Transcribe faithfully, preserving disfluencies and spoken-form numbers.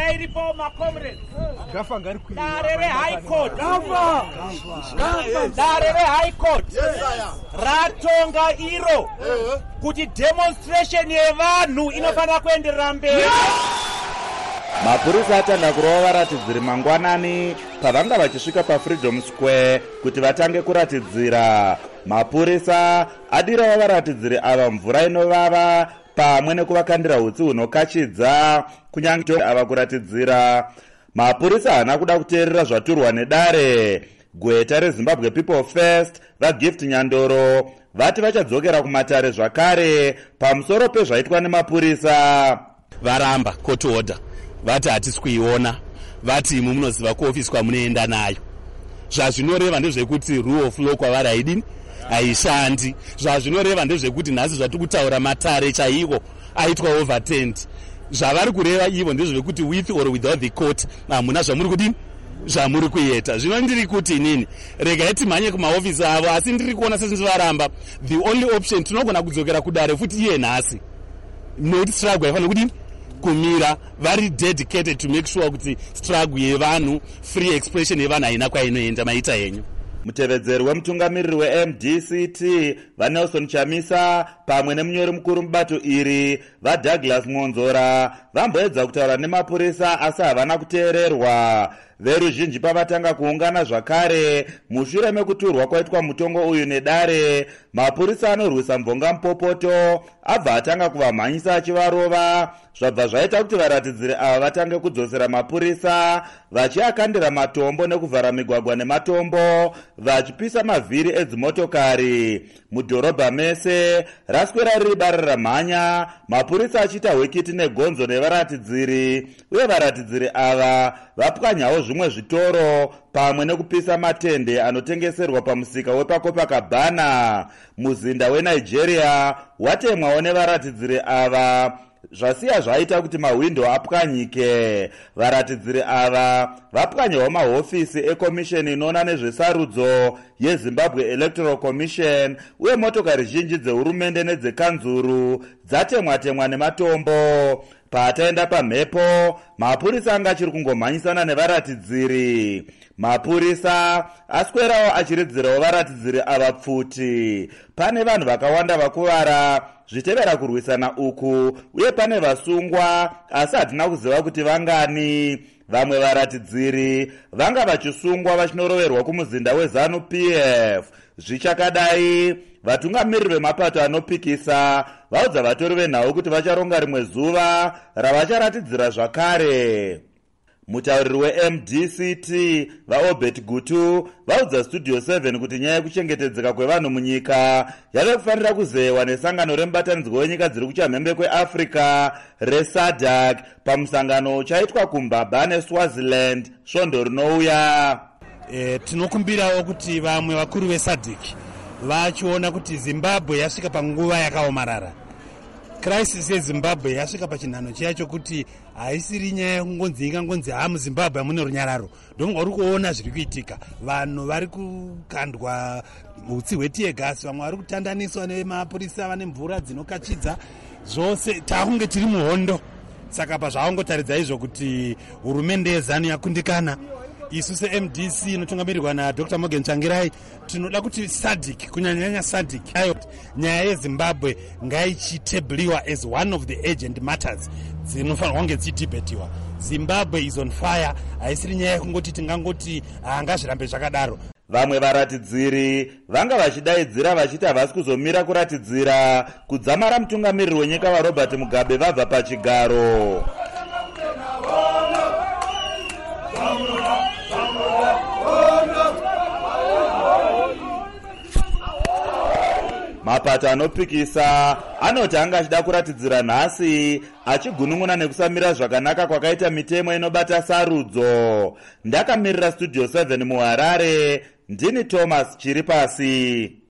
Dare iripo makomrade. Dare re High Court. Dare re High Court. Ratonga iro. Kuti demonstration yevanhu inofanira kuenderera mberi. Mapurisa atanga kurova varatidziri mangwanani pavanga vachisvika paFreedom Square kuti vatange kuratidzira. Mapurisa adirawo varatidziri ava mvura inovava pamwe nekuvakandira utsi hunokachidza kunyange ava kuratidzira. Mapurisa haana kuda kuteerera zvaturwa nedare. Gweta reZimbabwe People First vaGift Nyandoro vati vachadzokera kumatare zvakare pamusoro pezvaitwa nemapurisa. Varamba court order. Vati hatisi kuiona. Vati imu munoziva kuofisi kwamunoenda nayo. Zvazvinoreva ndezvekuti rule of law kwavari haidini haishandi. Zvazvinoreva ndezvekuti nhasi zvatiri kutaura matare chaiwo aitwa overturned. Zvavari kureva ivo ndezvekuti with or without the court hamuna zvamuri kudini zvamuri kuita. Zvino ndiri kuti inini regai timhanye kumaofisi avo, asi ndiri kuona sezvinzivaramba the only option tinogona kudzokera kudare futi iye nhasi. Nokuti struggle yafanira kudini kumira vari dedicated to make sure kuti struggle yevanhu free expression yevanhu haina kwainoenda maita henyu. Mutevedzeri wemutungamiriri weM D C T vaNelson Chamisa pamwe nemunyori mukuru mubato iri vaDouglas Mwonzora vamboedza kutaura nemapurisa asi havana kuteererwa. Veruzhinji pavatanga kuungana zvakare mushure mekuturwa kwaitwa mutongo uyu nedare, mapurisa anorwisa mvonga mupopoto abva atanga kuvamhanyisa achivarova. Zvabva zvaita kuti varatidziri ava vatange kudzosera mapurisa vachiakandira matombo nekuvhara migwagwa nematombo vachipisa mavhiri edzimotokari. Mudhorobha mese raswera riri bara ramhanya, mapurisa achiita hwekiti negonzo nevaratidziri, uye varatidziri ava vapwanyawo zvimwe zvitoro pamwe nekupisa matende anotengeserwa pamusika wepaCopacabana. Muzinda weNigeria watemwawo nevaratidziri ava, zvasiya zvaita kuti mahwindo apwanyike. Varatidziri ava vapwanyawo mahofisi ekomisheni inoona nezvesarudzo yeZimbabwe Electoral Commission, uye motokari zhinji dzehurumende nedzekanzuru dzatemwa-temwa nematombo. Paataenda pamhepo, mapurisa anga achiri kungomhanyisana nevaratidziri. Mapurisa aswerawo achiridzirawo varatidziri ava pfuti. Pane vanhu vakawanda vakuvara zvitevera kurwisana uku, uye pane vasungwa asi hatina kuziva kuti vangani. Vamwe varatidziri vanga vachisungwa vachinoroverwa kumuzinda weZanu P F. Zvichakadai, vatungamiriri vemapato anopikisa vaudza vatori venhau kuti vacharonga rimwe zuva ravacharatidzira zvakare. Mutauriri weM D C T vaObert Gutu vaudza Studio seven kuti nyaya yekuchengetedzeka kwevanhu munyika yave kufanira kuzewa nesangano remubatanidzwa wenyika dziri kuchamhembe kweAfrica reSADC pamusangano chaitwa kuMbaba neSwaziland svondo rinouya. E, tinokumbirawo kuti vamwe vakuru veSADC vachiona kuti Zimbabwe yasvika panguva yakaomarara. Crisis yeZimbabwe yasvika pachinhano chiya chokuti haisiri nyaya yekungonzi ingangonzi ha muZimbabwe hamune runyararo. Ndomwe uri kuona zviri kuitika. Vanhu vari kukandwa utsi hwetiyegasi, vamwe vari kutandaniswa nemapurisa vane mvura dzinokachidza. Zvose takunge tiri muhondo. Saka pazvaongotaridza izvo kuti hurumende yeZanu yakundikana. Isu seM D C inotungamirirwa naDr Morgan Tsvangirai tinoda kuti SADC, kunyanyanya SADC, nyaya yeZimbabwe ngaichitebhliwa as one of the urgent matters dzinofanirwa kunge dzichidhibhetiwa. Zimbabwe is on fire. Haisiri nyaya yekungoti tingangoti ngazvirambe zvakadaro. Vamwe varatidziri vanga vachidaidzira vachiti havasi kuzomira kuratidzira kudzamara mutungamiriri wenyika vaRobert Mugabe vabva pachigaro. Mapato anopikisa anoti anga achida kuratidzira nhasi, achigunun'una nekusamira zvakanaka kwakaita mitemo inobata sarudzo. Ndakamirira Studio seven muHarare, ndini Thomas Chiripasi.